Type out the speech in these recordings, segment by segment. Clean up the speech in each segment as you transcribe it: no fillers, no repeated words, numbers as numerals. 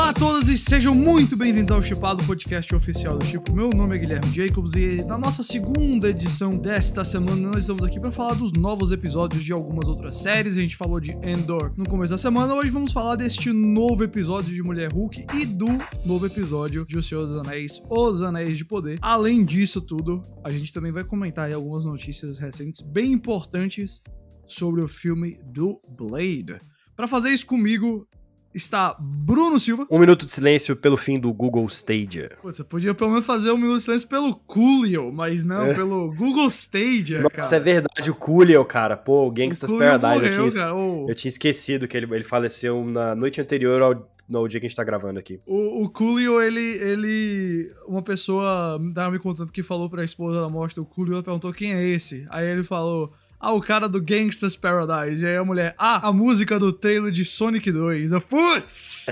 Olá a todos e sejam muito bem-vindos ao Chipado, podcast oficial do Chipo. Meu nome é Guilherme Jacobs e na nossa segunda edição desta semana nós estamos aqui para falar dos novos episódios de algumas outras séries. A gente falou de Andor no começo da semana, hoje vamos falar deste novo episódio de Mulher Hulk e do novo episódio de O Senhor dos Anéis, Os Anéis de Poder. Além disso tudo, a gente também vai comentar aí algumas notícias recentes bem importantes sobre o filme do Blade. Para fazer isso comigo está Bruno Silva. 1 minuto de silêncio pelo fim do Google Stadia. Pô, você podia pelo menos fazer 1 minuto de silêncio pelo Coolio, mas não, pelo Google Stadia, cara. Nossa, é verdade, o Coolio, cara. Pô, o Gangsta's Paradise. Morreu, eu tinha esquecido que ele faleceu na noite anterior ao dia que a gente tá gravando aqui. O Coolio, ele... Uma pessoa tava me contando que falou pra esposa da morte do Coolio, ela perguntou quem é esse. Aí ele falou... o cara do Gangsta's Paradise. E aí a mulher, a música do trailer de Sonic 2. Putz!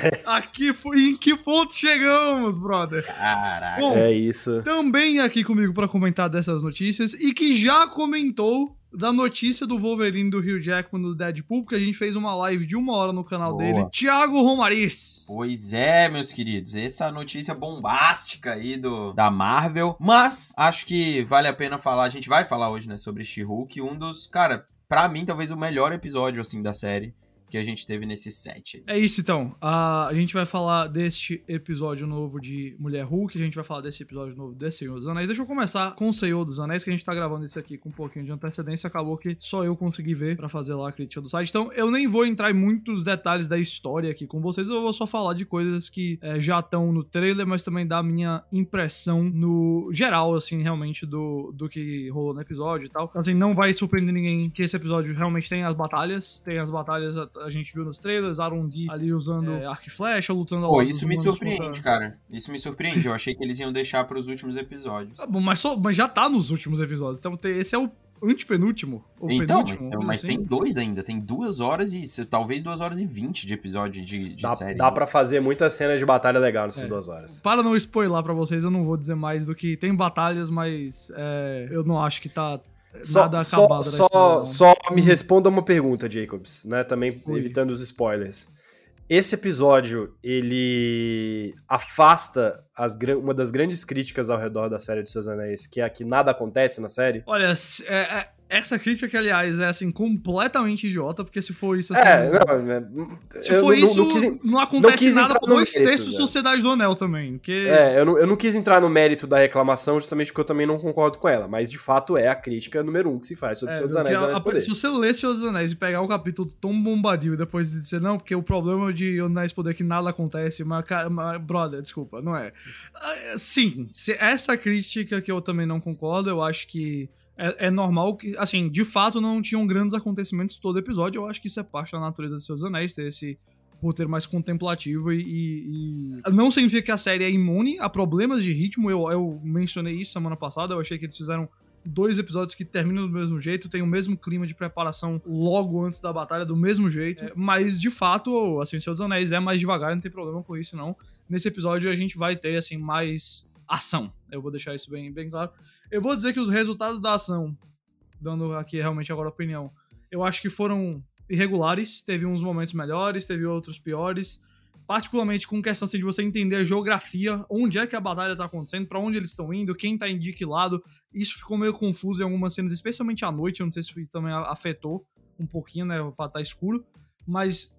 Em que ponto chegamos, brother? Caraca. Bom, é isso. Também aqui comigo pra comentar dessas notícias e que já comentou da notícia do Wolverine do Hugh Jackman do Deadpool, porque a gente fez uma live de 1 hora no canal dele. Thiago Romariz. Pois é, meus queridos, essa notícia bombástica aí da Marvel, mas acho que vale a pena falar, a gente vai falar hoje, né, sobre She-Hulk, um dos, cara, pra mim, talvez o melhor episódio, assim, da série que a gente teve nesse set. É isso, então. A gente vai falar deste episódio novo de Mulher Hulk, a gente vai falar desse episódio novo de Senhor dos Anéis. Deixa eu começar com o Senhor dos Anéis, que a gente tá gravando isso aqui com um pouquinho de antecedência, acabou que só eu consegui ver pra fazer lá a crítica do site. Então, eu nem vou entrar em muitos detalhes da história aqui com vocês, eu vou só falar de coisas que já estão no trailer, mas também da minha impressão no geral, assim, realmente, do que rolou no episódio e tal. Então, assim, não vai surpreender ninguém que esse episódio realmente tem as batalhas, a gente viu nos trailers, Arundi ali usando arco e flecha, lutando ao lado dos isso me humanos surpreende, cara. Isso me surpreende. Eu achei que eles iam deixar pros últimos episódios. Tá bom, mas já tá nos últimos episódios. Então esse é o antepenúltimo. Então, mas tem 2 ainda. Tem 2 horas e talvez 2 horas e 20 de episódio de série. Dá pra fazer muita cena de batalha legal nessas 2 horas. Para não spoiler pra vocês, eu não vou dizer mais do que tem batalhas, mas eu não acho que tá... Só me responda uma pergunta, Jacobs, né? Também evitando os spoilers. Esse episódio, ele afasta uma das grandes críticas ao redor da série dos Seus Anéis, que é que nada acontece na série? Olha, essa crítica que, aliás, é, assim, completamente idiota, porque se for isso, assim... não acontece nada com 2/3 da Sociedade do Anel também, porque... eu não quis entrar no mérito da reclamação, justamente porque eu também não concordo com ela, mas, de fato, é a crítica número 1 que se faz sobre o Senhor dos Anéis. Se você ler Senhor dos Anéis e pegar o capítulo tão bombadil e depois dizer, não, porque o problema de Anéis Poder é que nada acontece, mas brother, desculpa, não é. Sim, essa crítica que eu também não concordo, eu acho que é normal que, assim, de fato não tinham grandes acontecimentos todo episódio, eu acho que isso é parte da natureza dos Seus Anéis, ter esse roteiro mais contemplativo e não significa que a série é imune a problemas de ritmo, eu mencionei isso semana passada, eu achei que eles fizeram 2 episódios que terminam do mesmo jeito, tem o mesmo clima de preparação logo antes da batalha, do mesmo jeito, mas de fato, assim, Senhor dos Anéis é mais devagar, não tem problema com isso não. Nesse episódio a gente vai ter, assim, mais ação, eu vou deixar isso bem, bem claro. Eu vou dizer que os resultados da ação, dando aqui realmente agora a opinião, eu acho que foram irregulares, teve uns momentos melhores, teve outros piores, particularmente com questão assim, de você entender a geografia, onde é que a batalha tá acontecendo, pra onde eles estão indo, quem tá em que lado, isso ficou meio confuso em algumas cenas, especialmente à noite, eu não sei se também afetou um pouquinho, né, o fato tá escuro, mas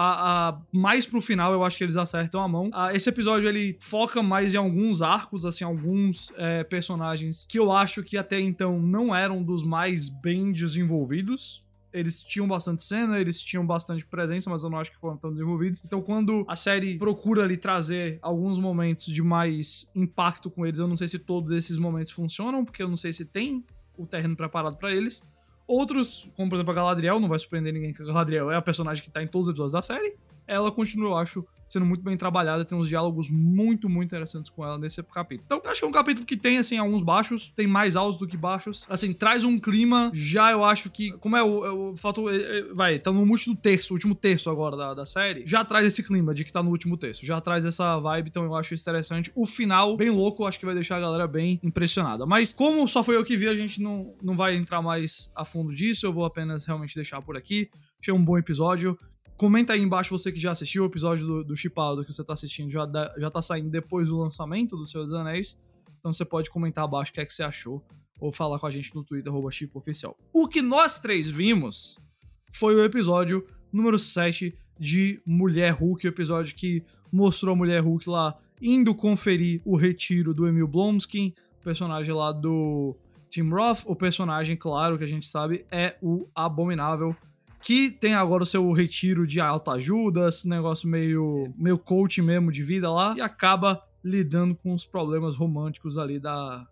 mais pro final eu acho que eles acertam a mão. Esse episódio ele foca mais em alguns arcos, assim, alguns personagens que eu acho que até então não eram dos mais bem desenvolvidos. Eles tinham bastante cena, eles tinham bastante presença, mas eu não acho que foram tão desenvolvidos. Então, quando a série procura ali trazer alguns momentos de mais impacto com eles, eu não sei se todos esses momentos funcionam, porque eu não sei se tem o terreno preparado pra eles. Outros, como por exemplo a Galadriel, não vai surpreender ninguém que a Galadriel é a personagem que tá em todos os episódios da série. Ela continua, eu acho, sendo muito bem trabalhada, tem uns diálogos muito, muito interessantes com ela nesse capítulo. Então, acho que é um capítulo que tem, assim, alguns baixos, tem mais altos do que baixos. Assim, traz um clima, já eu acho que, como o fato, tá no último terço agora da série, já traz esse clima de que tá no último terço, já traz essa vibe, então eu acho isso interessante. O final, bem louco, acho que vai deixar a galera bem impressionada. Mas, como só foi eu que vi, a gente não vai entrar mais a fundo disso, eu vou apenas realmente deixar por aqui. Achei um bom episódio. Comenta aí embaixo você que já assistiu o episódio do Chipado que você tá assistindo, já tá saindo depois do lançamento do Senhor dos Anéis. Então você pode comentar abaixo o que é que você achou ou falar com a gente no Twitter, @chipoficial. O que nós três vimos foi o episódio número 7 de Mulher Hulk, o episódio que mostrou a Mulher Hulk lá indo conferir o retiro do Emil Blonsky, o personagem lá do Tim Roth. O personagem, claro, que a gente sabe, é o Abominável, que tem agora o seu retiro de autoajuda, esse negócio meio coach mesmo de vida lá, e acaba lidando com os problemas românticos ali da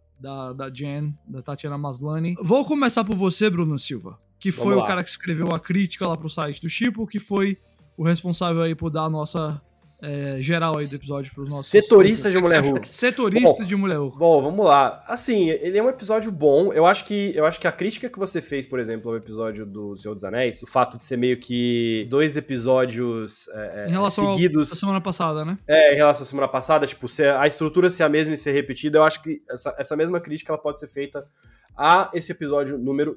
Jen, da Tatiana Maslany. Vou começar por você, Bruno Silva, que foi o cara que escreveu a crítica lá pro site do Chipo, que foi o responsável aí por dar a nossa geral aí do episódio pros nossos... Setorista de Mulher Hulk. Setorista de Mulher Hulk. Bom, vamos lá. Assim, ele é um episódio bom. Eu acho que a crítica que você fez, por exemplo, ao episódio do Senhor dos Anéis, o fato de ser meio que 2 episódios em relação seguidos... à semana passada, né? Em relação à semana passada, tipo, a estrutura ser a mesma e ser repetida, eu acho que essa mesma crítica ela pode ser feita a esse episódio número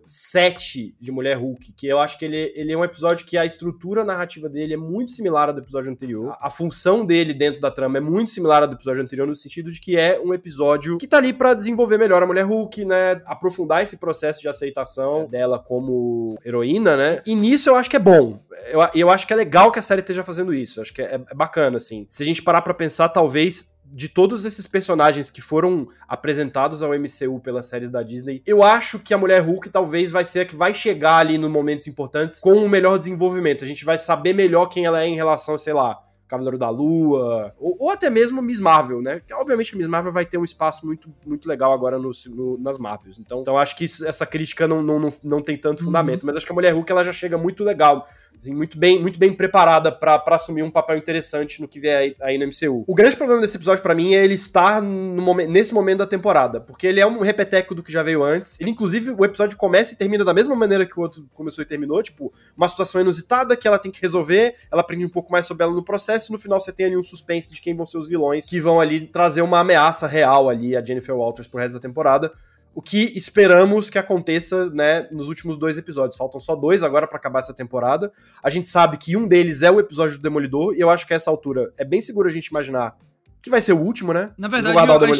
7 de Mulher Hulk, que eu acho que ele é um episódio que a estrutura narrativa dele é muito similar ao do episódio anterior. A função dele dentro da trama é muito similar ao do episódio anterior, no sentido de que é um episódio que tá ali pra desenvolver melhor a Mulher Hulk, né? Aprofundar esse processo de aceitação dela como heroína, né? E nisso eu acho que é bom. Eu acho que é legal que a série esteja fazendo isso. Eu acho que é bacana, assim. Se a gente parar pra pensar, talvez... de todos esses personagens que foram apresentados ao MCU pelas séries da Disney, eu acho que a Mulher Hulk talvez vai ser a que vai chegar ali nos momentos importantes com um melhor desenvolvimento. A gente vai saber melhor quem ela é em relação, sei lá, Cavaleiro da Lua, ou até mesmo Miss Marvel, né? Que, obviamente, a Miss Marvel vai ter um espaço muito, muito legal agora nas Marvels. Então acho que essa crítica não tem tanto fundamento, mas acho que a Mulher Hulk ela já chega muito legal, assim, muito bem preparada pra assumir um papel interessante no que vier aí no MCU. O grande problema desse episódio pra mim é ele estar nesse momento da temporada, porque ele é um repeteco do que já veio antes. Ele, inclusive, o episódio começa e termina da mesma maneira que o outro começou e terminou, tipo, uma situação inusitada que ela tem que resolver, ela aprende um pouco mais sobre ela no processo, e no final você tem ali um suspense de quem vão ser os vilões que vão ali trazer uma ameaça real ali a Jennifer Walters pro resto da temporada. O que esperamos que aconteça, né, nos últimos 2 episódios. Faltam só 2 agora pra acabar essa temporada. A gente sabe que um deles é o episódio do Demolidor, e eu acho que a essa altura é bem seguro a gente imaginar que vai ser o último, né? Na verdade,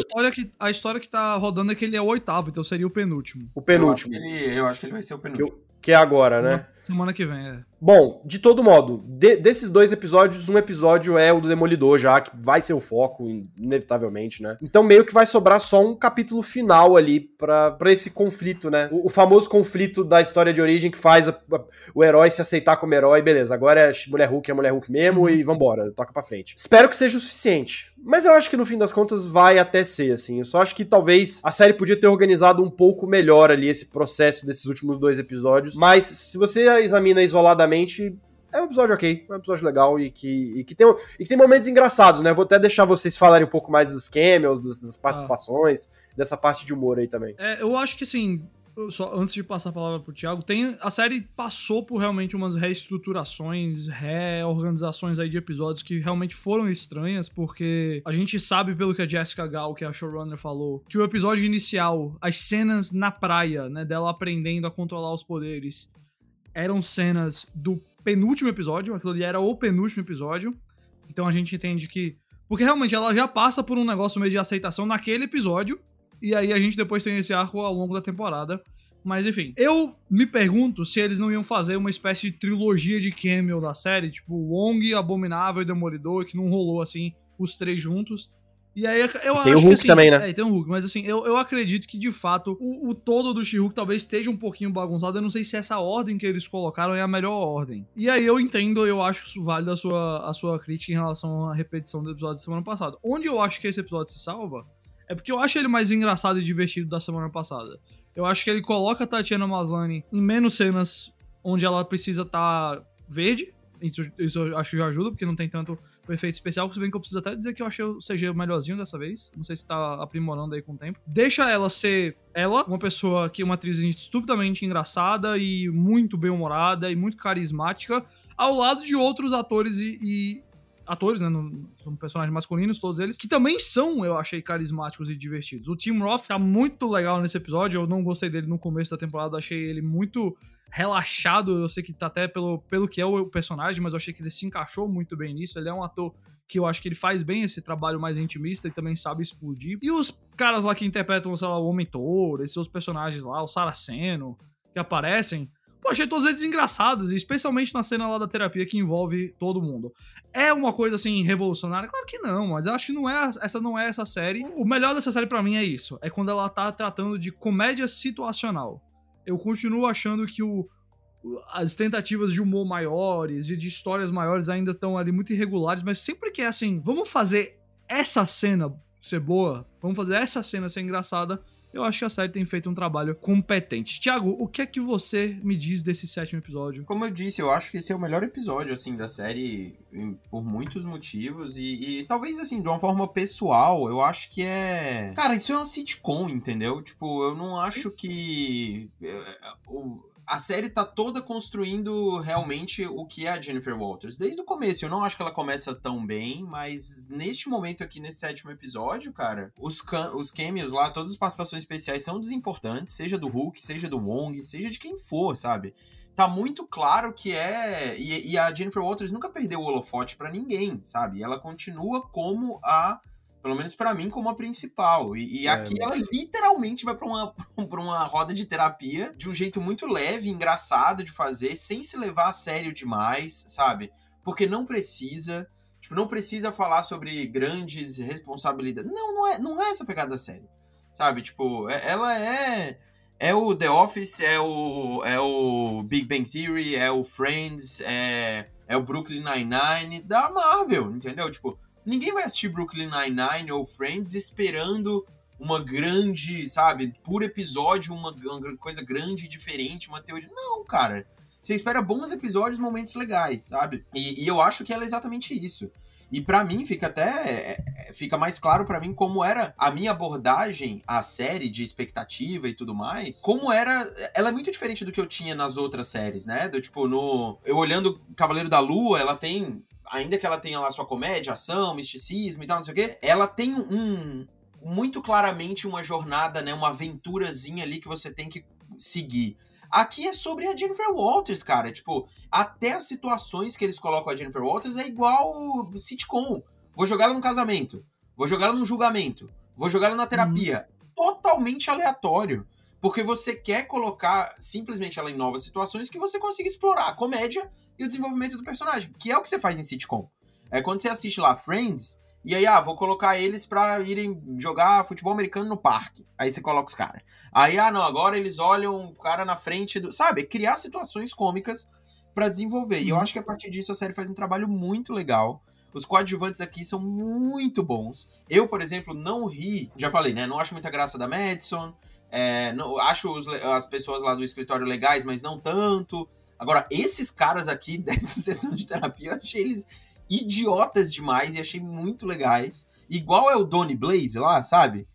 a história que tá rodando é que ele é o 8º, então seria o penúltimo. O penúltimo. Eu acho que ele vai ser o penúltimo. Que é agora, né? Semana que vem, Bom, de todo modo, desses 2 episódios, um episódio é o do Demolidor já, que vai ser o foco, inevitavelmente, né? Então meio que vai sobrar só um capítulo final ali pra esse conflito, né? O famoso conflito da história de origem que faz o herói se aceitar como herói, beleza, agora é Mulher Hulk mesmo e vambora, toca pra frente. Espero que seja o suficiente, mas eu acho que no fim das contas vai até ser, assim. Eu só acho que talvez a série podia ter organizado um pouco melhor ali esse processo desses últimos 2 episódios, mas se você examina isoladamente, é um episódio ok, é um episódio legal e que tem momentos engraçados, né? Vou até deixar vocês falarem um pouco mais dos cameos, das participações, dessa parte de humor aí também. Eu acho que, assim, só antes de passar a palavra pro Thiago, a série passou por realmente umas reestruturações, reorganizações aí de episódios que realmente foram estranhas, porque a gente sabe, pelo que a Jessica Gal, que é a showrunner, falou, que o episódio inicial, as cenas na praia, né, dela aprendendo a controlar os poderes, eram cenas do penúltimo episódio, aquilo ali era o penúltimo episódio, então a gente entende que... Porque realmente ela já passa por um negócio meio de aceitação naquele episódio, e aí a gente depois tem esse arco ao longo da temporada. Mas enfim, eu me pergunto se eles não iam fazer uma espécie de trilogia de cameo da série, tipo Wong, Abominável e Demolidor, que não rolou assim, os 3 juntos. E aí eu tem acho o Hulk que assim, também, né? Tem o Hulk, mas assim, eu acredito que de fato o todo do She-Hulk talvez esteja um pouquinho bagunçado. Eu não sei se essa ordem que eles colocaram é a melhor ordem. E aí eu entendo, eu acho isso válido a sua crítica em relação à repetição do episódio da semana passada. Onde eu acho que esse episódio se salva é porque eu acho ele mais engraçado e divertido da semana passada. Eu acho que ele coloca a Tatiana Maslany em menos cenas onde ela precisa estar verde. Isso eu acho que já ajuda, porque não tem tanto o efeito especial. Se bem que eu preciso até dizer que eu achei o CG melhorzinho dessa vez. Não sei se tá aprimorando aí com o tempo. Deixa ela ser uma pessoa que é uma atriz estupidamente engraçada e muito bem-humorada e muito carismática, ao lado de outros atores atores, né, são personagens masculinos, todos eles, que também são, eu achei, carismáticos e divertidos. O Tim Roth tá muito legal nesse episódio, eu não gostei dele no começo da temporada, achei ele muito relaxado. Eu sei que tá até pelo que é o personagem, mas eu achei que ele se encaixou muito bem nisso. Ele é um ator que eu acho que ele faz bem esse trabalho mais intimista e também sabe explodir. E os caras lá que interpretam, sei lá, o Homem-Touro, esses outros personagens lá, o Saraceno, que aparecem, pô, achei todos eles engraçados, especialmente na cena lá da terapia que envolve todo mundo. É uma coisa, assim, revolucionária? Claro que não, mas eu acho que essa não é essa série. O melhor dessa série pra mim é isso, é quando ela tá tratando de comédia situacional. Eu continuo achando que as tentativas de humor maiores e de histórias maiores ainda estão ali muito irregulares, mas sempre que é assim, vamos fazer essa cena ser boa, vamos fazer essa cena ser engraçada, eu acho que a série tem feito um trabalho competente. Thiago, o que é que você me diz desse 7º episódio? Como eu disse, eu acho que esse é o melhor episódio, assim, da série por muitos motivos e talvez, assim, de uma forma pessoal, eu acho que é... Cara, isso é uma sitcom, entendeu? Tipo, eu não acho que... A série tá toda construindo realmente o que é a Jennifer Walters. Desde o começo, eu não acho que ela começa tão bem, mas neste momento aqui, nesse 7º episódio, cara, os cameos lá, todas as participações especiais são desimportantes, seja do Hulk, seja do Wong, seja de quem for, sabe? Tá muito claro que é... E a Jennifer Walters nunca perdeu o holofote pra ninguém, sabe? Ela continua como pelo menos pra mim, como a principal. E aqui ela literalmente vai pra uma roda de terapia de um jeito muito leve, engraçado de fazer, sem se levar a sério demais, sabe? Porque não precisa. Tipo, não precisa falar sobre grandes responsabilidades. Não é essa pegada séria, sabe? Tipo, ela é o The Office, é o Big Bang Theory, é o Friends, é o Brooklyn Nine-Nine da Marvel, entendeu? Tipo, ninguém vai assistir Brooklyn Nine-Nine ou Friends esperando uma grande, sabe, por episódio, uma coisa grande, diferente, uma teoria. Não, cara. Você espera bons episódios, momentos legais, sabe? E eu acho que ela é exatamente isso. E pra mim fica mais claro pra mim como era a minha abordagem à série de expectativa e tudo mais. Como era... Ela é muito diferente do que eu tinha nas outras séries, né? Do tipo, eu olhando Cavaleiro da Lua, ela tem... Ainda que ela tenha lá sua comédia, ação, misticismo e tal, não sei o quê, ela tem muito claramente uma jornada, né, uma aventurazinha ali que você tem que seguir. Aqui é sobre a Jennifer Walters, cara. Tipo, até as situações que eles colocam a Jennifer Walters é igual sitcom. Vou jogar ela num casamento, vou jogar ela num julgamento, vou jogar ela na terapia. Totalmente aleatório. Porque você quer colocar simplesmente ela em novas situações que você consiga explorar a comédia e o desenvolvimento do personagem, que é o que você faz em sitcom. É quando você assiste lá Friends, e aí, vou colocar eles pra irem jogar futebol americano no parque. Aí você coloca os caras. Aí, não, agora eles olham o cara na frente do... Sabe? Criar situações cômicas pra desenvolver. E eu acho que a partir disso a série faz um trabalho muito legal. Os coadjuvantes aqui são muito bons. Eu, por exemplo, não ri... Já falei, né? Não acho muita graça da Madison. Não, acho as pessoas lá do escritório legais, mas não tanto. Agora, esses caras aqui dessa sessão de terapia, eu achei eles idiotas demais e achei muito legais. Igual é o Donnie Blaze lá, sabe?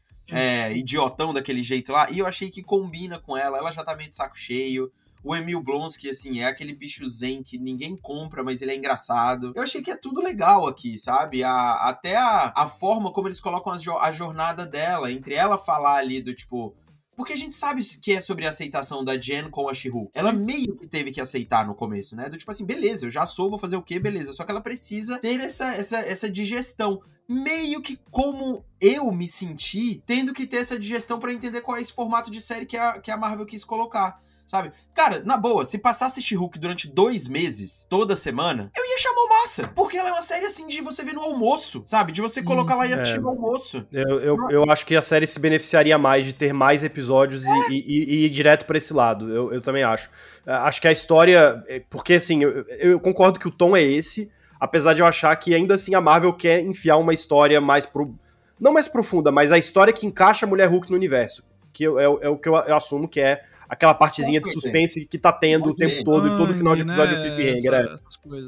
Idiotão daquele jeito lá. E eu achei que combina com ela já tá meio de saco cheio. O Emil Blonsky, assim, é aquele bicho zen que ninguém compra, mas ele é engraçado. Eu achei que é tudo legal aqui, sabe? Até a forma como eles colocam a jornada dela, entre ela falar ali do tipo... Porque a gente sabe que é sobre a aceitação da Jen com a She-Hulk. Ela meio que teve que aceitar no começo, né? Do tipo assim, beleza, eu já sou, vou fazer o quê? Beleza. Só que ela precisa ter essa digestão. Meio que como eu me senti tendo que ter essa digestão pra entender qual é esse formato de série que a Marvel quis colocar. Sabe? Cara, na boa, se passasse She-Hulk durante 2 meses, toda semana, eu ia chamar massa. Porque ela é uma série, assim, de você ver no almoço, sabe? De você colocar lá e assistir no almoço. Eu acho que a série se beneficiaria mais de ter mais episódios e ir direto pra esse lado. Eu também acho. Acho que a história... Porque, assim, eu concordo que o tom é esse, apesar de eu achar que, ainda assim, a Marvel quer enfiar uma história mais... Não mais profunda, mas a história que encaixa a Mulher Hulk no universo. Que é o que eu assumo que é aquela partezinha de suspense que tá tendo o tempo todo e todo final de episódio é cliffhanger. Essas coisas,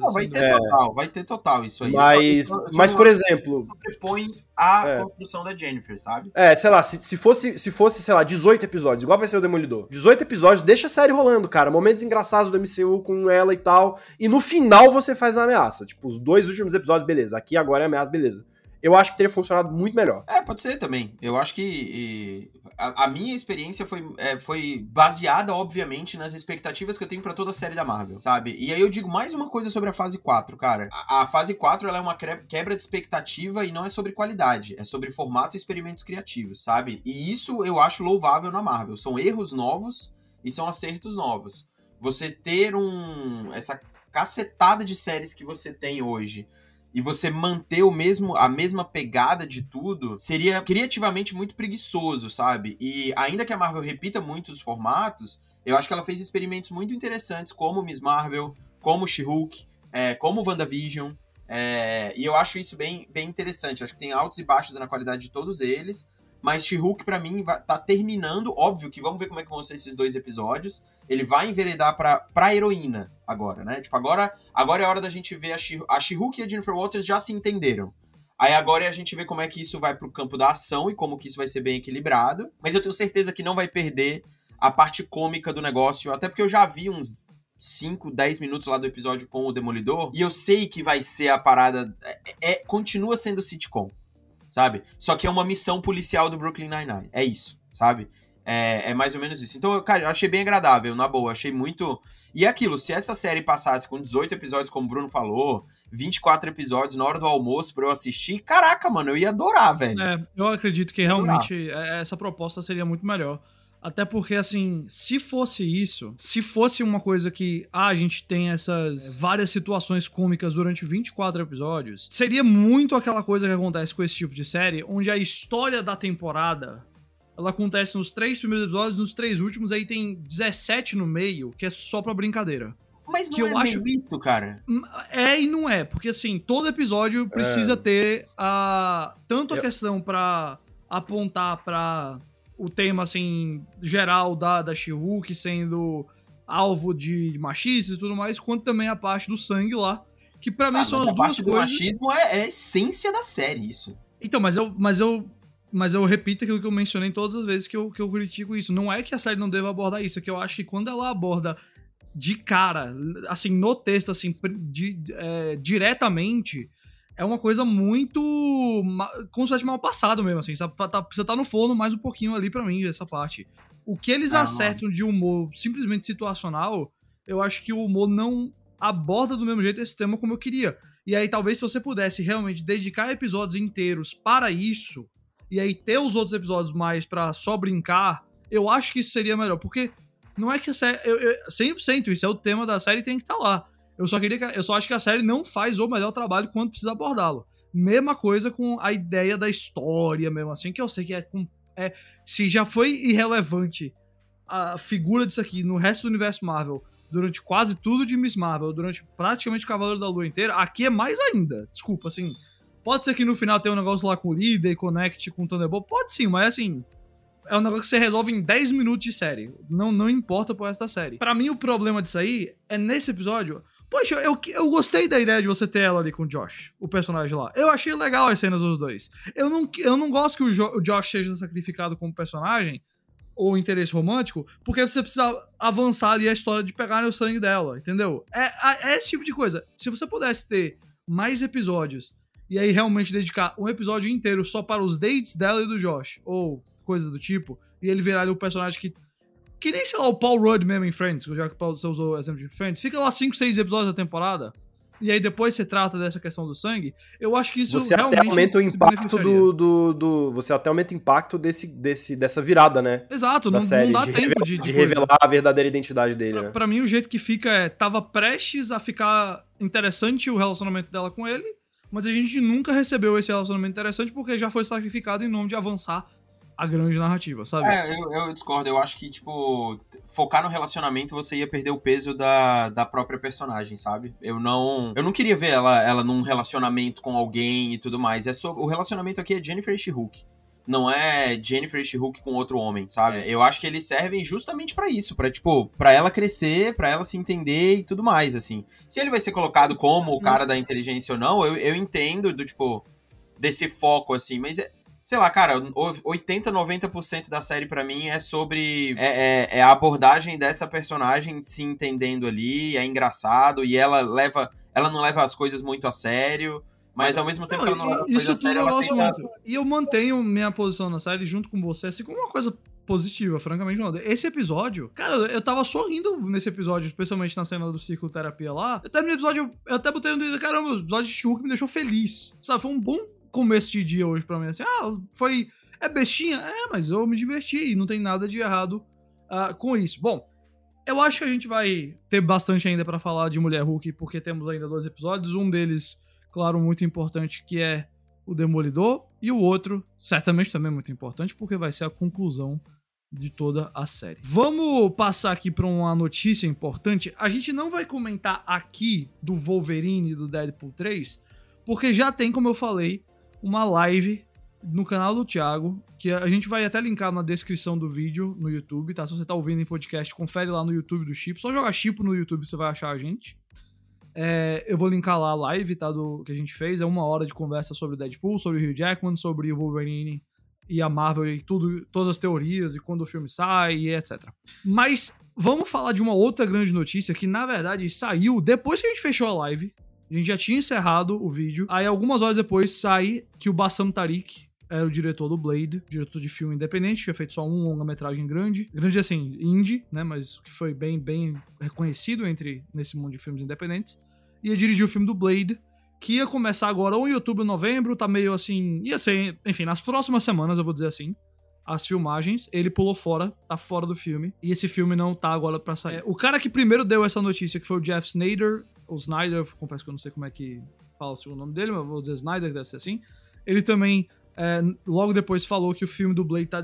vai ter total isso aí. Mas por exemplo... Sobrepõe a construção da Jennifer, sabe? Sei lá, se fosse, sei lá, 18 episódios, igual vai ser o Demolidor. 18 episódios, deixa a série rolando, cara. Momentos engraçados do MCU com ela e tal. E no final você faz a ameaça. Tipo, os 2 últimos episódios, beleza. Aqui agora é a ameaça, beleza. Eu acho que teria funcionado muito melhor. Pode ser também. Eu acho que a minha experiência foi baseada, obviamente, nas expectativas que eu tenho pra toda a série da Marvel, sabe? E aí eu digo mais uma coisa sobre a fase 4, cara. A fase 4, ela é uma quebra de expectativa e não é sobre qualidade, é sobre formato e experimentos criativos, sabe? E isso eu acho louvável na Marvel. São erros novos e são acertos novos. Você ter essa cacetada de séries que você tem hoje e você manter a mesma pegada de tudo, seria criativamente muito preguiçoso, sabe? E ainda que a Marvel repita muitos formatos, eu acho que ela fez experimentos muito interessantes, como Miss Marvel, como She-Hulk, como WandaVision, e eu acho isso bem, bem interessante. Acho que tem altos e baixos na qualidade de todos eles, mas She-Hulk, pra mim, tá terminando. Óbvio que vamos ver como é que vão ser esses 2 episódios. Ele vai enveredar pra heroína agora, né? Tipo, agora é a hora da gente ver a She-Hulk e a Jennifer Walters já se entenderam. Aí agora é a gente ver como é que isso vai pro campo da ação e como que isso vai ser bem equilibrado. Mas eu tenho certeza que não vai perder a parte cômica do negócio, até porque eu já vi uns 5, 10 minutos lá do episódio com o Demolidor, e eu sei que vai ser a parada... continua sendo sitcom, sabe? Só que é uma missão policial do Brooklyn Nine-Nine. É isso, sabe? É mais ou menos isso. Então, cara, eu achei bem agradável, na boa. Achei muito... E é aquilo, se essa série passasse com 18 episódios, como o Bruno falou, 24 episódios na hora do almoço pra eu assistir, caraca, mano, eu ia adorar, velho. Eu acredito que realmente essa proposta seria muito melhor. Até porque, assim, se fosse isso, se fosse uma coisa que a gente tem essas várias situações cômicas durante 24 episódios, seria muito aquela coisa que acontece com esse tipo de série, onde a história da temporada, ela acontece nos 3 primeiros episódios, nos 3 últimos, aí tem 17 no meio, que é só pra brincadeira. Mas não que eu acho isso, cara. É e não é, porque assim, todo episódio precisa ter tanto a questão pra apontar pra o tema, assim, geral da She-Hulk sendo alvo de machistas e tudo mais, quanto também a parte do sangue lá, que pra mim são as duas coisas... O machismo é a essência da série, isso. Então, mas eu repito aquilo que eu mencionei todas as vezes que eu critico isso. Não é que a série não deva abordar isso, é que eu acho que quando ela aborda de cara, assim, no texto, assim, diretamente... É uma coisa muito... como se fosse mal passado mesmo, assim, sabe? Você tá no forno mais um pouquinho ali pra mim, essa parte. O que eles acertam de humor simplesmente situacional, eu acho que o humor não aborda do mesmo jeito esse tema como eu queria. E aí, talvez, se você pudesse realmente dedicar episódios inteiros para isso, e aí ter os outros episódios mais pra só brincar, eu acho que isso seria melhor. Porque não é que a série... 100% isso é o tema da série e tem que estar lá. Eu só acho que a série não faz o melhor trabalho quando precisa abordá-lo. Mesma coisa com a ideia da história, mesmo assim, que eu sei que se já foi irrelevante a figura disso aqui no resto do universo Marvel durante quase tudo de Miss Marvel, durante praticamente o Cavaleiro da Lua inteira, aqui é mais ainda. Desculpa, assim, pode ser que no final tenha um negócio lá com o líder, connect com o Thunderbolt, pode sim, mas assim... É um negócio que você resolve em 10 minutos de série. Não importa pro resto da série. Pra mim, o problema disso aí é nesse episódio... Poxa, eu gostei da ideia de você ter ela ali com o Josh, o personagem lá. Eu achei legal as cenas dos dois. Eu não gosto que o Josh seja sacrificado como personagem, ou interesse romântico, porque você precisa avançar ali a história de pegar o sangue dela, entendeu? É esse tipo de coisa. Se você pudesse ter mais episódios, e aí realmente dedicar um episódio inteiro só para os dates dela e do Josh, ou coisa do tipo, e ele virar ali o personagem que nem, sei lá, o Paul Rudd mesmo em Friends, já que você usou o exemplo de Friends, fica lá 5, 6 episódios da temporada, e aí depois você trata dessa questão do sangue, eu acho que isso você realmente... Até aumenta o impacto você até aumenta o impacto dessa virada, né? Exato, não dá tempo de revelar a verdadeira identidade dele, né? Pra mim, o jeito que fica tava prestes a ficar interessante o relacionamento dela com ele, mas a gente nunca recebeu esse relacionamento interessante porque já foi sacrificado em nome de avançar a grande narrativa, sabe? Eu discordo. Eu acho que, tipo, focar no relacionamento você ia perder o peso da própria personagem, sabe? Eu não queria ver ela num relacionamento com alguém e tudo mais. O relacionamento aqui é Jennifer e She-Hulk. Não é Jennifer e She-Hulk com outro homem, sabe? Eu acho que eles servem justamente pra isso, pra ela crescer, pra ela se entender e tudo mais, assim. Se ele vai ser colocado como o cara da inteligência ou não, eu entendo desse foco, assim, mas... Sei lá, cara, 80%, 90% da série pra mim é sobre... a abordagem dessa personagem se entendendo ali, é engraçado, e ela não leva as coisas muito a sério, mas ao mesmo tempo que ela não leva as coisas a sério, ela tenta... E eu mantenho minha posição na série junto com você, assim, como uma coisa positiva, francamente falando. Esse episódio, cara, eu tava sorrindo nesse episódio, especialmente na cena do Círculo Terapia lá. Eu terminei o episódio, eu até botei no Twitter, caramba, o episódio de She-Hulk me deixou feliz. Sabe, foi um bom começo de dia hoje pra mim, assim, foi... É bestinha? Mas eu me diverti e não tem nada de errado com isso. Bom, eu acho que a gente vai ter bastante ainda pra falar de Mulher Hulk, porque temos ainda 2 episódios, um deles, claro, muito importante, que é o Demolidor, e o outro, certamente também muito importante, porque vai ser a conclusão de toda a série. Vamos passar aqui pra uma notícia importante. A gente não vai comentar aqui do Wolverine e do Deadpool 3, porque já tem, como eu falei, uma live no canal do Thiago, que a gente vai até linkar na descrição do vídeo no YouTube, tá? Se você tá ouvindo em podcast, confere lá no YouTube do Chipo. Só jogar Chipo no YouTube, você vai achar a gente. Eu vou linkar lá a live, tá? Do que a gente fez. É 1 hora de conversa sobre o Deadpool, sobre o Hugh Jackman, sobre o Wolverine e a Marvel e tudo, todas as teorias e quando o filme sai e etc. Mas vamos falar de uma outra grande notícia que, na verdade, saiu depois que a gente fechou a live. A gente já tinha encerrado o vídeo. Aí, algumas horas depois, sai que o Bassam Tariq era o diretor do Blade, diretor de filme independente, tinha feito só um longa-metragem grande assim, indie, né, mas que foi bem reconhecido nesse mundo de filmes independentes, ia dirigir o filme do Blade, que ia começar agora ou em outubro, novembro, tá meio assim, ia ser, enfim, nas próximas semanas, eu vou dizer assim, as filmagens, ele pulou fora, tá fora do filme, e esse filme não tá agora pra sair. O cara que primeiro deu essa notícia, que foi o Jeff Snyder, confesso que eu não sei como é que fala o nome dele, mas eu vou dizer Snyder, deve ser assim, ele também logo depois falou que o filme do Blade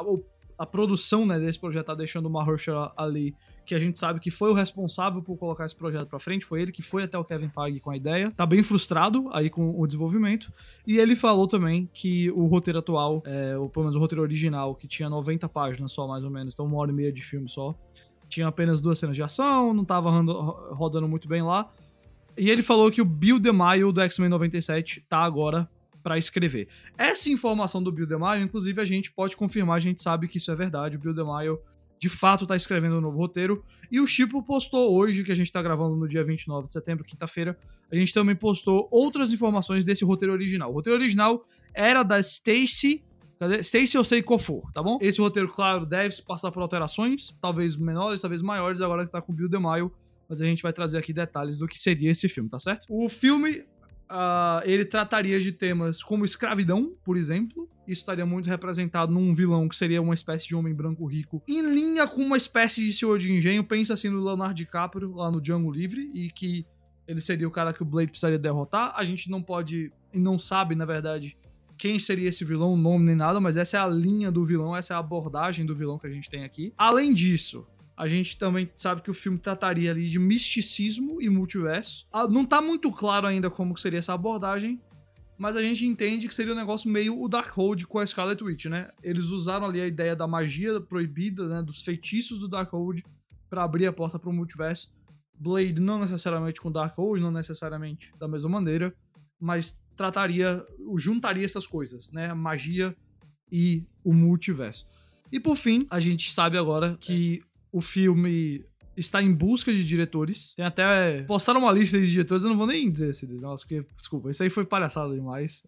a produção, né, desse projeto tá deixando o Mahershala Ali, que a gente sabe que foi o responsável por colocar esse projeto pra frente, foi ele que foi até o Kevin Feige com a ideia, tá bem frustrado aí com o desenvolvimento, e ele falou também que o roteiro atual, ou pelo menos o roteiro original, que tinha 90 páginas só, mais ou menos, então 1h30 de filme só, tinha apenas 2 cenas de ação, não tava rodando muito bem lá, e ele falou que o Bill DeMaio do X-Men 97 tá agora pra escrever. Essa informação do Bill DeMaio, inclusive, a gente pode confirmar, a gente sabe que isso é verdade. O Bill DeMaio, de fato, tá escrevendo um novo roteiro. E o Chipo postou hoje, que a gente tá gravando no dia 29 de setembro, quinta-feira, a gente também postou outras informações desse roteiro original. O roteiro original era da Stacey Oseikofor, tá bom? Esse roteiro, claro, deve passar por alterações, talvez menores, talvez maiores, agora que tá com o Bill DeMaio, mas a gente vai trazer aqui detalhes do que seria esse filme, tá certo? O filme... ele trataria de temas como escravidão, por exemplo. Isso estaria muito representado num vilão que seria uma espécie de homem branco rico, em linha com uma espécie de senhor de engenho. Pensa assim no Leonardo DiCaprio, lá no Django Livre, e que ele seria o cara que o Blade precisaria derrotar. A gente não pode, e não sabe, na verdade, quem seria esse vilão, o nome nem nada, mas essa é a linha do vilão, essa é a abordagem do vilão que a gente tem aqui. Além disso, a gente também sabe que o filme trataria ali de misticismo e multiverso. Não tá muito claro ainda como que seria essa abordagem, mas a gente entende que seria um negócio meio o Darkhold com a Scarlet Witch, né? Eles usaram ali a ideia da magia proibida, né, dos feitiços do Darkhold pra abrir a porta pro multiverso. Blade não necessariamente com Darkhold, não necessariamente da mesma maneira, mas juntaria essas coisas, né? A magia e o multiverso. E por fim, a gente sabe agora que o filme está em busca de diretores. Tem até... Postaram uma lista de diretores, eu não vou nem dizer esse... Nossa, porque... Desculpa, isso aí foi palhaçada demais.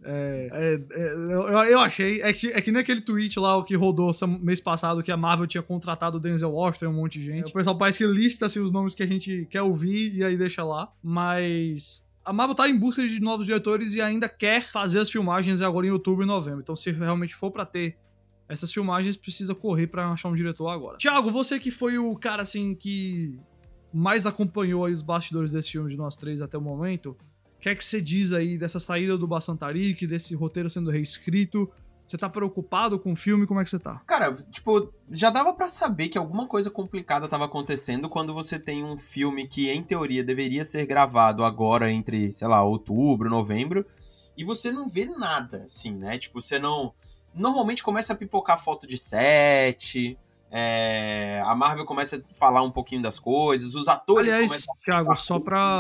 Eu achei... É que nem aquele tweet lá que rodou mês passado, que a Marvel tinha contratado o Denzel Washington, um monte de gente. O pessoal parece que lista assim, os nomes que a gente quer ouvir e aí deixa lá. Mas... A Marvel tá em busca de novos diretores e ainda quer fazer as filmagens agora em outubro e novembro. Então, se realmente for pra ter essas filmagens, precisa correr pra achar um diretor agora. Thiago, você que foi o cara, assim, que mais acompanhou aí os bastidores desse filme de nós três até o momento, o que é que você diz aí dessa saída do Bassam Tariq, desse roteiro sendo reescrito? Você tá preocupado com o filme? Como é que você tá? Cara, tipo, já dava pra saber que alguma coisa complicada tava acontecendo quando você tem um filme que, em teoria, deveria ser gravado agora entre, sei lá, outubro, novembro, e você não vê nada, assim, né? Tipo, você não... Normalmente começa a pipocar foto de set, a Marvel começa a falar um pouquinho das coisas, os atores começam a... Thiago, só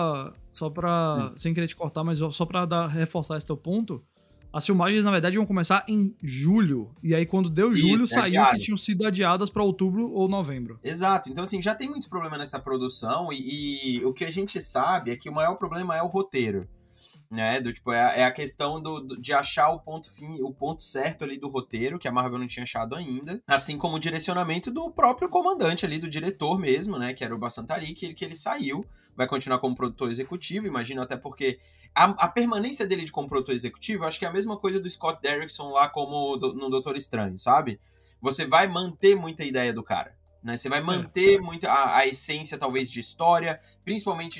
pra sem querer te cortar, mas só pra reforçar esse teu ponto, as filmagens, na verdade, iam começar em julho, e aí quando deu julho, saiu que tinham sido adiadas pra outubro ou novembro. Exato, então assim, já tem muito problema nessa produção, e o que a gente sabe é que o maior problema é o roteiro. né? Tipo, é a questão de achar o ponto certo ali do roteiro, que a Marvel não tinha achado ainda. Assim como o direcionamento do próprio comandante ali, do diretor mesmo, né? Que era o Bassantari, que ele saiu. Vai continuar como produtor executivo, imagino, até porque a permanência dele como produtor executivo, acho que é a mesma coisa do Scott Derrickson lá como no Doutor Estranho, sabe? Você vai manter muita ideia do cara, né? Você vai manter muito a essência, talvez, de história, principalmente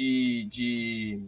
de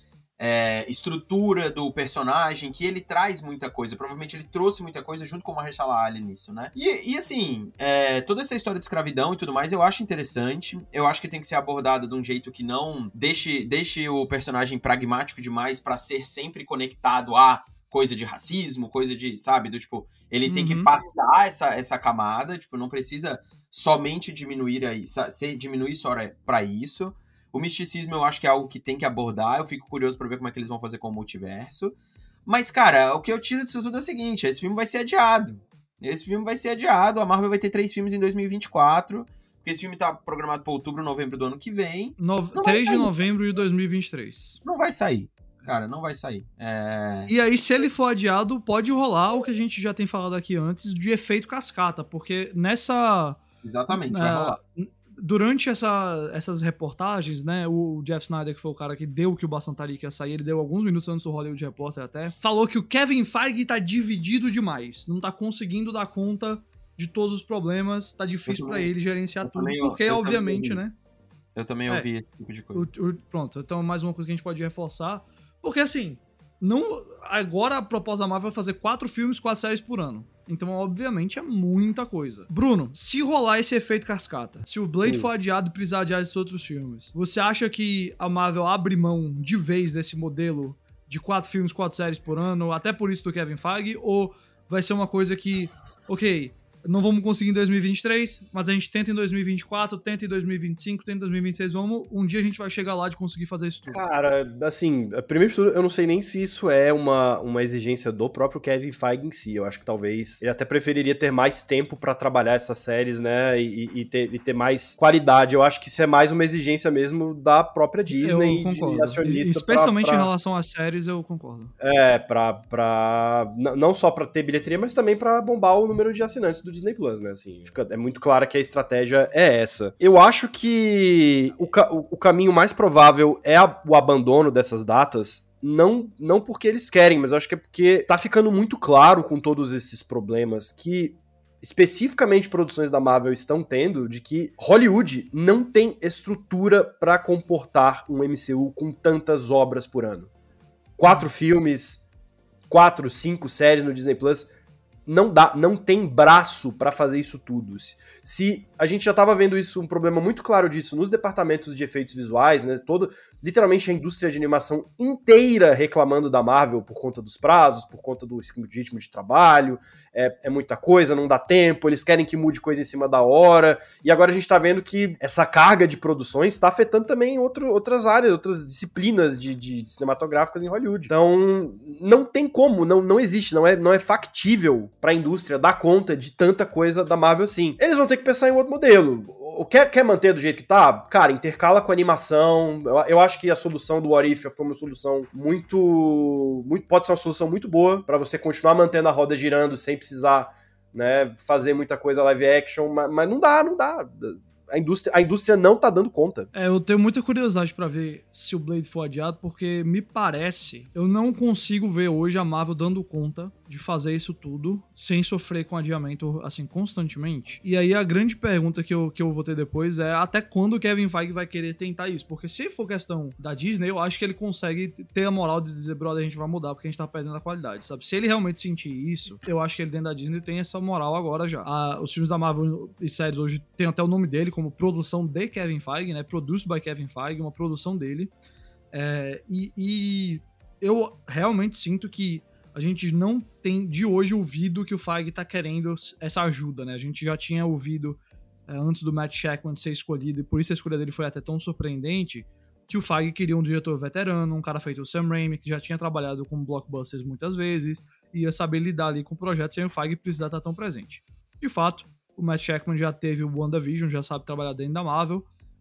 estrutura do personagem, que ele traz muita coisa. Provavelmente ele trouxe muita coisa junto com o Mahershala Ali nisso, né? E assim, toda essa história de escravidão e tudo mais, eu acho interessante. Eu acho que tem que ser abordada de um jeito que não deixe o personagem pragmático demais pra ser sempre conectado a coisa de racismo, coisa de, sabe, do tipo, ele tem que passar essa camada, tipo, não precisa somente diminuir só pra isso. O misticismo eu acho que é algo que tem que abordar, eu fico curioso pra ver como é que eles vão fazer com o multiverso. Mas, cara, o que eu tiro disso tudo é o seguinte, esse filme vai ser adiado. A Marvel vai ter 3 filmes em 2024, porque esse filme tá programado pra outubro, novembro do ano que vem. 3 de novembro de 2023. Não vai sair. Cara, não vai sair. E aí, se ele for adiado, pode rolar o que a gente já tem falado aqui antes, de efeito cascata, porque nessa... Exatamente, vai rolar. Durante essas reportagens, né, o Jeff Snyder, que foi o cara que deu que o Bassantari ia sair, ele deu alguns minutos antes do Hollywood Reporter até, falou que o Kevin Feige tá dividido demais, não tá conseguindo dar conta de todos os problemas, tá difícil pra ele gerenciar tudo, porque obviamente, né? Eu também ouvi esse tipo de coisa. Pronto, então mais uma coisa que a gente pode reforçar, porque assim, agora a proposta da Marvel é fazer 4 filmes, 4 séries por ano. Então, obviamente, é muita coisa. Bruno, se rolar esse efeito cascata, se o Blade for adiado e precisar adiar esses outros filmes, você acha que a Marvel abre mão de vez desse modelo de 4 filmes, 4 séries por ano, até por isso do Kevin Feige, ou vai ser uma coisa que, ok, não vamos conseguir em 2023, mas a gente tenta em 2024, tenta em 2025, tenta em 2026, um dia a gente vai chegar lá de conseguir fazer isso tudo. Cara, assim, primeiro de tudo, eu não sei nem se isso é uma exigência do próprio Kevin Feige em si. Eu acho que talvez ele até preferiria ter mais tempo pra trabalhar essas séries, né, e ter mais qualidade. Eu acho que isso é mais uma exigência mesmo da própria Disney e de acionista. Especialmente em relação às séries, eu concordo. Não só pra ter bilheteria, mas também pra bombar o número de assinantes do Disney Plus, né, assim, é muito claro que a estratégia é essa. Eu acho que o caminho mais provável é o abandono dessas datas, não porque eles querem, mas eu acho que é porque tá ficando muito claro com todos esses problemas que especificamente produções da Marvel estão tendo, de que Hollywood não tem estrutura pra comportar um MCU com tantas obras por ano. 4 filmes, 4, 5 séries no Disney Plus, não tem braço pra fazer isso tudo. Se a gente já tava vendo isso, um problema muito claro disso nos departamentos de efeitos visuais, né, literalmente a indústria de animação inteira reclamando da Marvel por conta dos prazos, por conta do ritmo de trabalho, é muita coisa, não dá tempo, eles querem que mude coisa em cima da hora, e agora a gente tá vendo que essa carga de produções tá afetando também outras áreas, outras disciplinas de cinematográficas em Hollywood. Então, não tem como, não existe, não é factível pra indústria dar conta de tanta coisa da Marvel assim. Eles vão ter que pensar em outro modelo. Quer manter do jeito que tá? Cara, intercala com animação. Eu acho que a solução do What If foi uma solução muito pode ser uma solução muito boa pra você continuar mantendo a roda girando sem precisar, né, fazer muita coisa live action, mas não dá. A indústria não tá dando conta. Eu tenho muita curiosidade pra ver se o Blade for adiado, porque me parece, eu não consigo ver hoje a Marvel dando conta de fazer isso tudo sem sofrer com adiamento, assim, constantemente. E aí a grande pergunta que eu vou ter depois é até quando o Kevin Feige vai querer tentar isso? Porque se for questão da Disney, eu acho que ele consegue ter a moral de dizer, brother, a gente vai mudar porque a gente tá perdendo a qualidade, sabe? Se ele realmente sentir isso, eu acho que ele dentro da Disney tem essa moral agora já. Os filmes da Marvel e séries hoje tem até o nome dele como produção de Kevin Feige, né? Produced by Kevin Feige, uma produção dele. E eu realmente sinto que a gente não tem de hoje ouvido que o Feige tá querendo essa ajuda, né? A gente já tinha ouvido antes do Matt Shakman ser escolhido, e por isso a escolha dele foi até tão surpreendente, que o Feige queria um diretor veterano, um cara feito o Sam Raimi, que já tinha trabalhado com blockbusters muitas vezes, e ia saber lidar ali com o projeto sem o Feige precisar estar tão presente. De fato, o Matt Shakman já teve o WandaVision, já sabe trabalhar dentro da Marvel,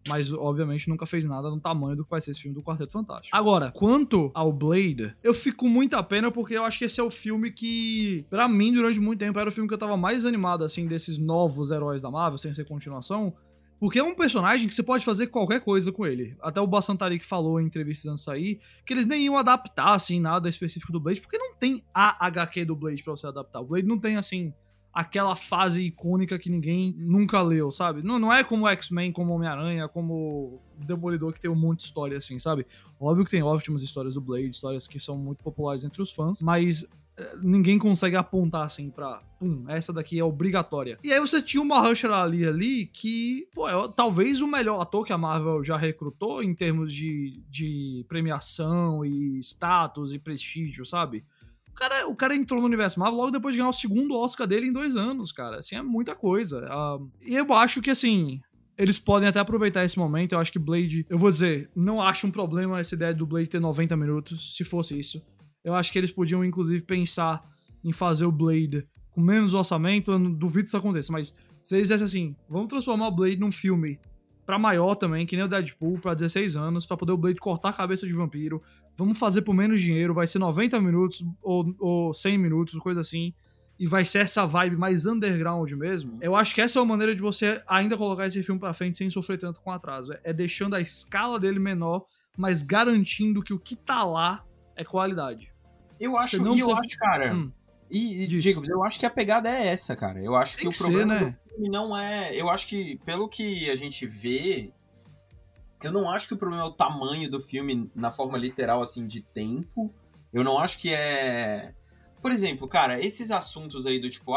Mas, obviamente, nunca fez nada no tamanho do que vai ser esse filme do Quarteto Fantástico. Agora, quanto ao Blade, eu fico com muita pena porque eu acho que esse é o filme que, pra mim, durante muito tempo, era o filme que eu tava mais animado, assim, desses novos heróis da Marvel, sem ser continuação. Porque é um personagem que você pode fazer qualquer coisa com ele. Até o Bassan Tariq falou em entrevistas antes de sair que eles nem iam adaptar, assim, nada específico do Blade, porque não tem a HQ do Blade pra você adaptar. O Blade não tem, assim, aquela fase icônica que ninguém nunca leu, sabe? Não é como X-Men, como Homem-Aranha, como Demolidor, que tem um monte de história, assim, sabe? Óbvio que tem ótimas histórias do Blade, histórias que são muito populares entre os fãs, mas ninguém consegue apontar assim pra, essa daqui é obrigatória. E aí você tinha o Mahershala Ali que, pô, talvez o melhor ator que a Marvel já recrutou em termos de premiação e status e prestígio, sabe? O cara entrou no universo Marvel logo depois de ganhar o segundo Oscar dele em 2 anos, cara. Assim, é muita coisa. E eu acho que, assim, eles podem até aproveitar esse momento. Eu acho que Blade, eu vou dizer, não acho um problema essa ideia do Blade ter 90 minutos, se fosse isso. Eu acho que eles podiam, inclusive, pensar em fazer o Blade com menos orçamento. Eu não duvido que isso aconteça, mas se eles dissessem assim, vamos transformar o Blade num filme pra maior também, que nem o Deadpool, pra 16 anos, pra poder o Blade cortar a cabeça de vampiro. Vamos fazer por menos dinheiro, vai ser 90 minutos ou 100 minutos, coisa assim. E vai ser essa vibe mais underground mesmo. Eu acho que essa é uma maneira de você ainda colocar esse filme pra frente sem sofrer tanto com atraso. É deixando a escala dele menor, mas garantindo que o que tá lá é qualidade. Eu acho, cara... Jacobs, eu acho que a pegada é essa, cara. Eu acho que o problema do filme não é... Eu acho que, pelo que a gente vê, eu não acho que o problema é o tamanho do filme na forma literal, assim, de tempo. Eu não acho que é... Por exemplo, cara, esses assuntos aí do tipo,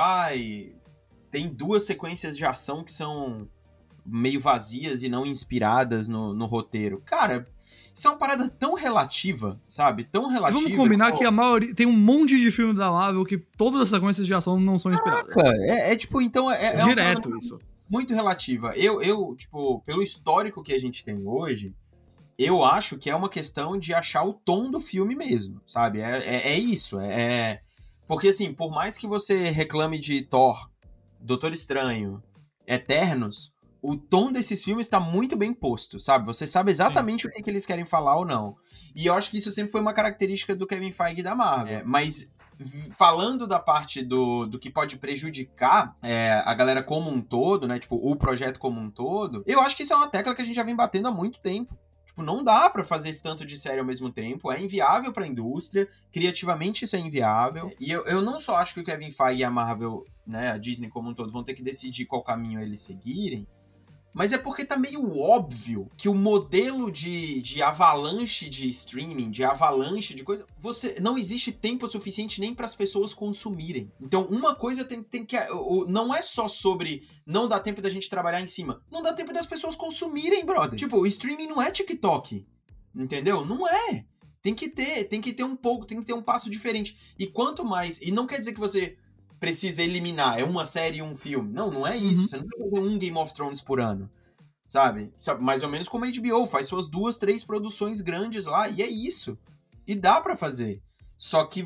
tem 2 sequências de ação que são meio vazias e não inspiradas no roteiro. Cara... Isso é uma parada tão relativa, sabe? Tão relativa. Vamos combinar que a maioria... Tem um monte de filme da Marvel que todas as sequências de ação não são inspiradas. Tipo, então... É direto isso. Muito relativa. Eu, tipo, pelo histórico que a gente tem hoje, eu acho que é uma questão de achar o tom do filme mesmo, sabe? É isso. Porque, assim, por mais que você reclame de Thor, Doutor Estranho, Eternos... O tom desses filmes tá muito bem posto, sabe? Você sabe exatamente o que eles querem falar ou não. E eu acho que isso sempre foi uma característica do Kevin Feige e da Marvel. Mas falando da parte do que pode prejudicar a galera como um todo, né? Tipo, o projeto como um todo, eu acho que isso é uma tecla que a gente já vem batendo há muito tempo. Tipo, não dá pra fazer esse tanto de série ao mesmo tempo. É inviável pra indústria. Criativamente isso é inviável. E eu não só acho que o Kevin Feige e a Marvel, né? A Disney como um todo, vão ter que decidir qual caminho eles seguirem. Mas é porque tá meio óbvio que o modelo de avalanche de streaming, de avalanche de coisa, não existe tempo suficiente nem para as pessoas consumirem. Então, uma coisa tem que... Não é só sobre não dar tempo da gente trabalhar em cima. Não dá tempo das pessoas consumirem, brother. Tipo, o streaming não é TikTok. Entendeu? Não é. Tem que ter um pouco, tem que ter um passo diferente. E quanto mais... E não quer dizer que você... precisa eliminar, é uma série e um filme. Não é isso. Você não vai fazer um Game of Thrones por ano, sabe? Mais ou menos como a HBO, faz suas 2, 3 produções grandes lá, e é isso. E dá pra fazer. Só que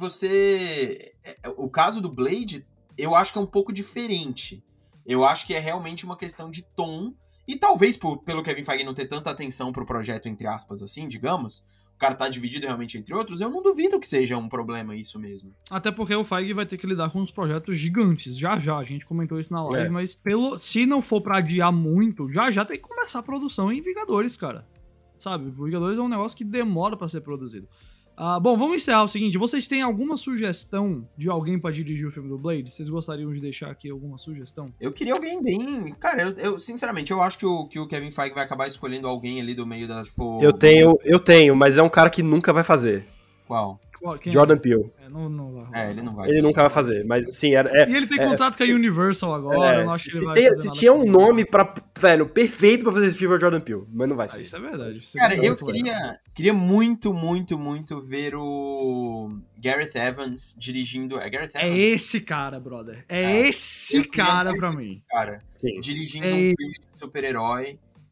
o caso do Blade, eu acho que é um pouco diferente. Eu acho que é realmente uma questão de tom, e talvez pelo Kevin Feige não ter tanta atenção pro projeto, entre aspas, assim, digamos... O cara tá dividido realmente entre outros, eu não duvido que seja um problema isso mesmo. Até porque o Feige vai ter que lidar com uns projetos gigantes, já, a gente comentou isso na live, mas se não for pra adiar muito, já tem que começar a produção em Vingadores, cara. Sabe, Vingadores é um negócio que demora pra ser produzido. Bom, vamos encerrar o seguinte, vocês têm alguma sugestão de alguém pra dirigir o filme do Blade? Vocês gostariam de deixar aqui alguma sugestão? Eu queria alguém bem... Cara, eu sinceramente, eu acho que o Kevin Feige vai acabar escolhendo alguém ali do meio das... Tipo... Eu tenho, mas é um cara que nunca vai fazer. Qual? Jordan Peele. Não vai. Ele não vai. Ele nunca vai fazer, mas assim... E ele tem contrato com a Universal agora, eu não acho que ele vai fazer se tinha um nome perfeito pra fazer esse filme é o Jordan Peele, mas não vai ser. Isso é verdade. Cara, eu queria muito, muito, muito ver o Gareth Evans dirigindo... É Gareth Evans? É esse cara, brother. Esse cara pra mim. Cara, dirigindo um filme de super-herói.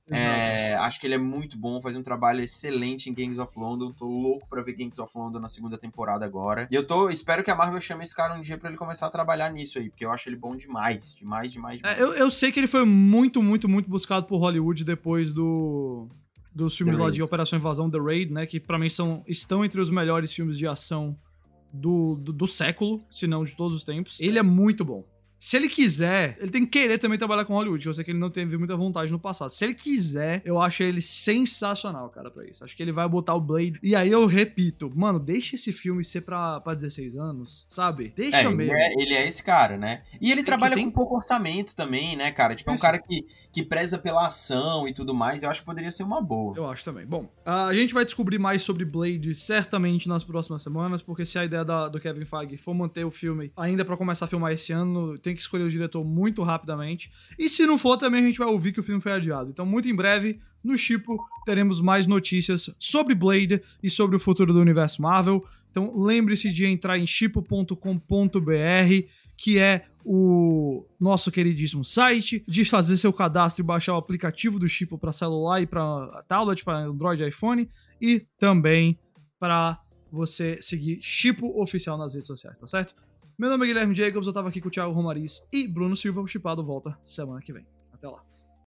Acho que ele é muito bom, faz um trabalho excelente em Gangs of London. Tô louco pra ver Gangs of London na segunda temporada agora. E espero que a Marvel chame esse cara um dia pra ele começar a trabalhar nisso aí, porque eu acho ele bom demais. Demais. Eu sei que ele foi muito, muito, muito buscado por Hollywood depois dos filmes lá de Operação Invasão, The Raid, né? Que pra mim estão entre os melhores filmes de ação do século, se não de todos os tempos. Ele é muito bom. Se ele quiser, ele tem que querer também trabalhar com Hollywood, que eu sei que ele não teve muita vontade no passado. Se ele quiser, eu acho ele sensacional, cara, pra isso. Acho que ele vai botar o Blade. E aí eu repito, mano, deixa esse filme ser pra 16 anos, sabe? Deixa mesmo. Ele é esse cara, né? E ele trabalha com pouco orçamento também, né, cara? Tipo, é um cara que preza pela ação e tudo mais. Eu acho que poderia ser uma boa. Eu acho também. Bom, a gente vai descobrir mais sobre Blade certamente nas próximas semanas, porque se a ideia do Kevin Feige for manter o filme ainda pra começar a filmar esse ano, tem que escolher o diretor muito rapidamente. E se não for, também a gente vai ouvir que o filme foi adiado. Então, muito em breve, no Shippo, teremos mais notícias sobre Blade e sobre o futuro do universo Marvel. Então, lembre-se de entrar em shippo.com.br, que é o nosso queridíssimo site, de fazer seu cadastro e baixar o aplicativo do Shippo para celular e para tablet, para Android e iPhone, e também para você seguir Shippo Oficial nas redes sociais, tá certo? Meu nome é Guilherme Jacobs, eu tava aqui com o Thiago Romariz e Bruno Silva, o Shippado volta semana que vem. Até lá.